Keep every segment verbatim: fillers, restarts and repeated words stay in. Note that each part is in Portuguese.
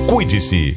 Cuide-se.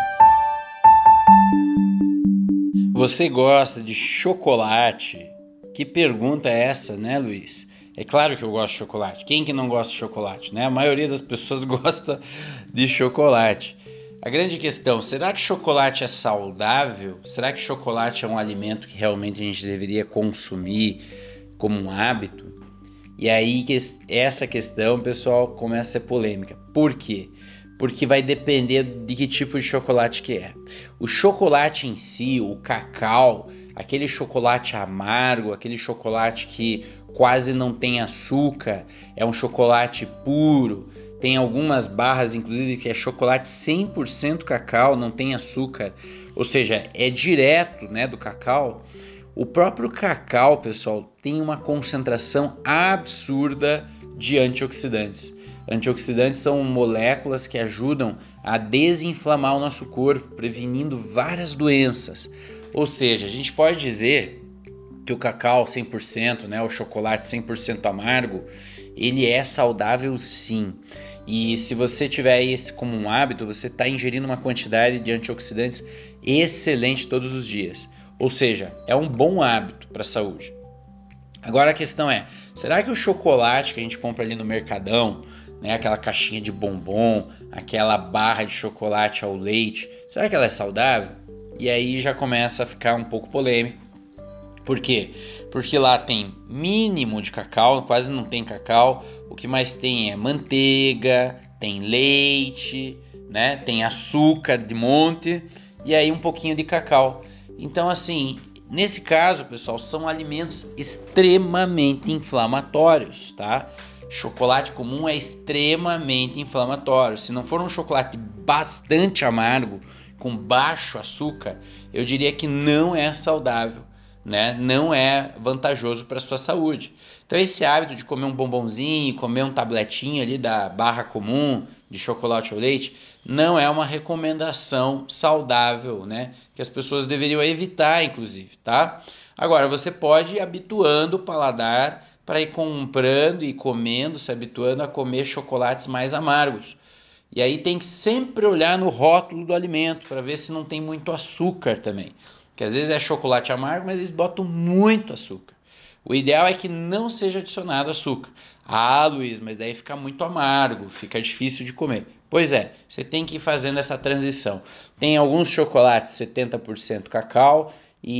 Você gosta de chocolate? Que pergunta é essa, né, Luiz? É claro que eu gosto de chocolate. Quem que não gosta de chocolate, né? A maioria das pessoas gosta de chocolate. A grande questão, será que chocolate é saudável? Será que chocolate é um alimento que realmente a gente deveria consumir como um hábito? E aí essa questão, pessoal, começa a ser polêmica. Por quê? Porque vai depender de que tipo de chocolate que é. O chocolate em si, o cacau, aquele chocolate amargo, aquele chocolate que quase não tem açúcar, é um chocolate puro. Tem algumas barras, inclusive, que é chocolate cem por cento cacau, não tem açúcar. Ou seja, é direto, né, do cacau. O próprio cacau, pessoal, tem uma concentração absurda de antioxidantes. Antioxidantes são moléculas que ajudam a desinflamar o nosso corpo, prevenindo várias doenças. Ou seja, a gente pode dizer que o cacau cem por cento, né, o chocolate cem por cento amargo, ele é saudável sim. E se você tiver esse como um hábito, você está ingerindo uma quantidade de antioxidantes excelente todos os dias. Ou seja, é um bom hábito para a saúde. Agora a questão é, será que o chocolate que a gente compra ali no Mercadão, né, aquela caixinha de bombom, aquela barra de chocolate ao leite, será que ela é saudável? E aí já começa a ficar um pouco polêmico. Por quê? Porque lá tem mínimo de cacau, quase não tem cacau. O que mais tem é manteiga, tem leite, né? Tem açúcar de monte e aí um pouquinho de cacau. Então, assim, nesse caso, pessoal, são alimentos extremamente inflamatórios, tá? Chocolate comum é extremamente inflamatório. Se não for um chocolate bastante amargo, com baixo açúcar, eu diria que não é saudável, né? Não é vantajoso para a sua saúde. Então esse hábito de comer um bombonzinho, comer um tabletinho ali da barra comum de chocolate ou leite, não é uma recomendação saudável, né? Que as pessoas deveriam evitar, inclusive, tá? Agora, você pode ir habituando o paladar para ir comprando e comendo, se habituando a comer chocolates mais amargos. E aí tem que sempre olhar no rótulo do alimento para ver se não tem muito açúcar também. Que às vezes é chocolate amargo, mas eles botam muito açúcar. O ideal é que não seja adicionado açúcar. Ah, Luiz, mas daí fica muito amargo, fica difícil de comer. Pois é, você tem que ir fazendo essa transição. Tem alguns chocolates setenta por cento cacau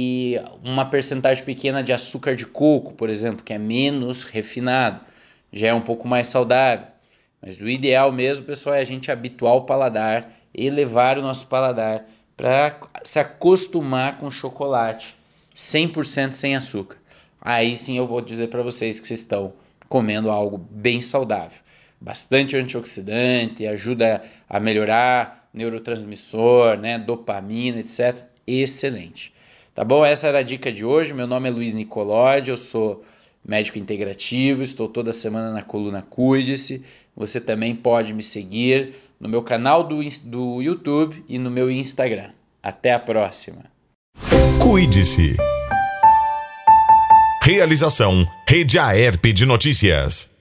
e uma percentagem pequena de açúcar de coco, por exemplo, que é menos refinado. Já é um pouco mais saudável. Mas o ideal mesmo, pessoal, é a gente habituar o paladar, elevar o nosso paladar para se acostumar com o chocolate cem por cento sem açúcar. Aí sim eu vou dizer para vocês que vocês estão comendo algo bem saudável. Bastante antioxidante, ajuda a melhorar neurotransmissor, né, dopamina, etcétera. Excelente. Tá bom? Essa era a dica de hoje. Meu nome é Luiz Nicolodi, eu sou médico integrativo, estou toda semana na coluna Cuide-se. Você também pode me seguir no meu canal do, do YouTube e no meu Instagram. Até a próxima. Cuide-se. Realização Rede Aerp de Notícias.